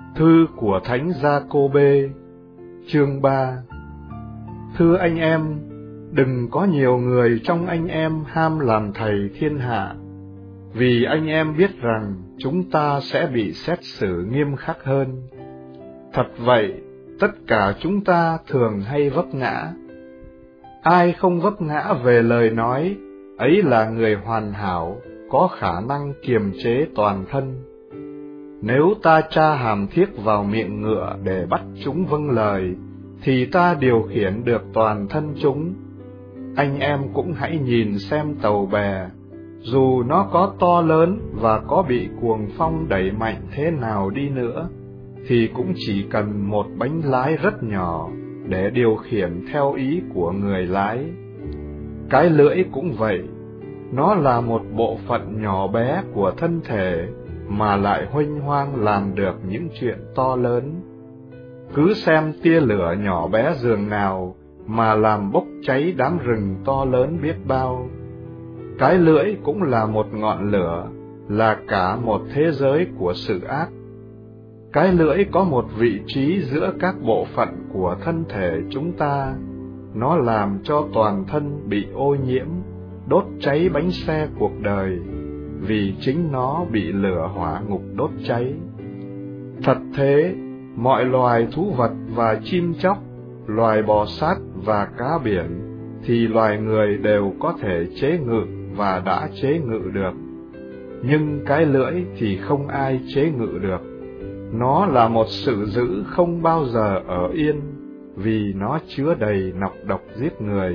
Thư của Thánh Gia-cô-bê, chương 3. Thưa anh em, đừng có nhiều người trong anh em ham làm thầy thiên hạ, vì anh em biết rằng chúng ta sẽ bị xét xử nghiêm khắc hơn. Thật vậy, tất cả chúng ta thường hay vấp ngã. Ai không vấp ngã về lời nói, ấy là người hoàn hảo, có khả năng kiềm chế toàn thân. Nếu ta tra hàm thiết vào miệng ngựa để bắt chúng vâng lời, thì ta điều khiển được toàn thân chúng. Anh em cũng hãy nhìn xem tàu bè, dù nó có to lớn và có bị cuồng phong đẩy mạnh thế nào đi nữa, thì cũng chỉ cần một bánh lái rất nhỏ để điều khiển theo ý của người lái. Cái lưỡi cũng vậy, nó là một bộ phận nhỏ bé của thân thể mà lại huênh hoang làm được những chuyện to lớn. Cứ xem tia lửa nhỏ bé dường nào mà làm bốc cháy đám rừng to lớn biết bao. Cái lưỡi cũng là một ngọn lửa, là cả một thế giới của sự ác. Cái lưỡi có một vị trí giữa các bộ phận của thân thể chúng ta, nó làm cho toàn thân bị ô nhiễm, đốt cháy bánh xe cuộc đời, vì chính nó bị lửa hỏa ngục đốt cháy. Thật thế, mọi loài thú vật và chim chóc, loài bò sát và cá biển, thì loài người đều có thể chế ngự và đã chế ngự được. Nhưng cái lưỡi thì không ai chế ngự được. Nó là một sự dữ không bao giờ ở yên, vì nó chứa đầy nọc độc giết người.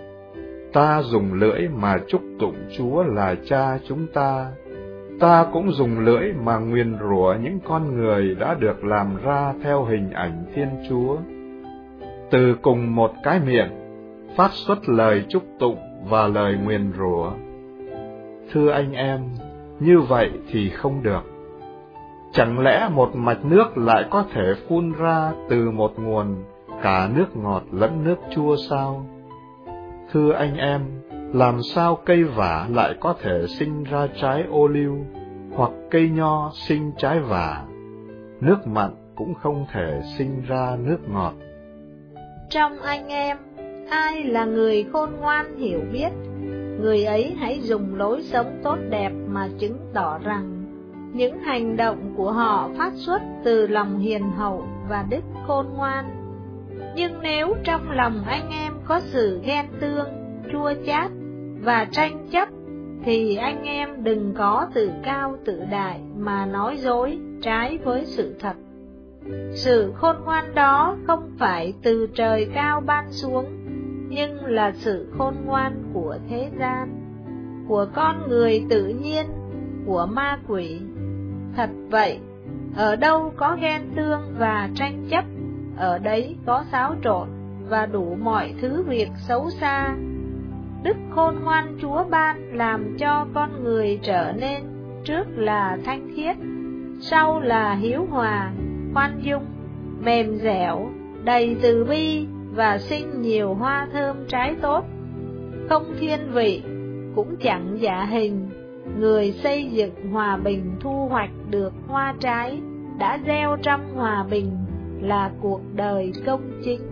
Ta dùng lưỡi mà chúc tụng Chúa là Cha chúng ta. Ta cũng dùng lưỡi mà nguyền rủa những con người đã được làm ra theo hình ảnh Thiên Chúa. Từ cùng một cái miệng, phát xuất lời chúc tụng và lời nguyền rủa. Thưa anh em, như vậy thì không được. Chẳng lẽ một mạch nước lại có thể phun ra từ một nguồn cả nước ngọt lẫn nước chua sao? Thưa anh em, làm sao cây vả lại có thể sinh ra trái ô liu, hoặc cây nho sinh trái vả? Nước mặn cũng không thể sinh ra nước ngọt. Trong anh em, ai là người khôn ngoan hiểu biết, người ấy hãy dùng lối sống tốt đẹp mà chứng tỏ rằng những hành động của họ phát xuất từ lòng hiền hậu và đức khôn ngoan. Nhưng nếu trong lòng anh em có sự ghen tương, chua chát và tranh chấp, thì anh em đừng có tự cao tự đại mà nói dối trái với sự thật. Sự khôn ngoan đó không phải từ trời cao ban xuống, nhưng là sự khôn ngoan của thế gian, của con người tự nhiên, của ma quỷ. Thật vậy, ở đâu có ghen tương và tranh chấp, ở đấy có xáo trộn và đủ mọi thứ việc xấu xa. Đức khôn ngoan Chúa ban làm cho con người trở nên trước là thanh khiết, sau là hiếu hòa, khoan dung, mềm dẻo, đầy từ bi và sinh nhiều hoa thơm trái tốt, không thiên vị, cũng chẳng giả hình. Người xây dựng hòa bình thu hoạch được hoa trái, đã gieo trong hòa bình là cuộc đời công chính.